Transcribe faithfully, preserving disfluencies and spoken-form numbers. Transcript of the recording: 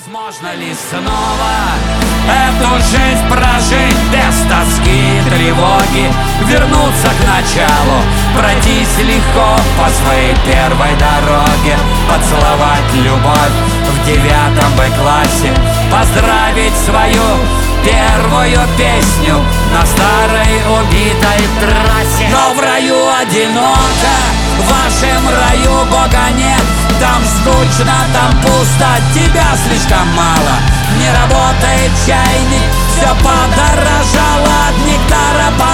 Возможно ли снова эту жизнь прожить без тоски и тревоги, вернуться к началу, пройтись легко по своей первой дороге, поцеловать любовь в девятом Б-классе, поздравить свою первую песню на старой убитой трассе. Но в раю одиноко, в вашем раю Бога нет. Там скучно, там пусто, тебя слишком мало. Не работает чайник, все подорожало от нектара.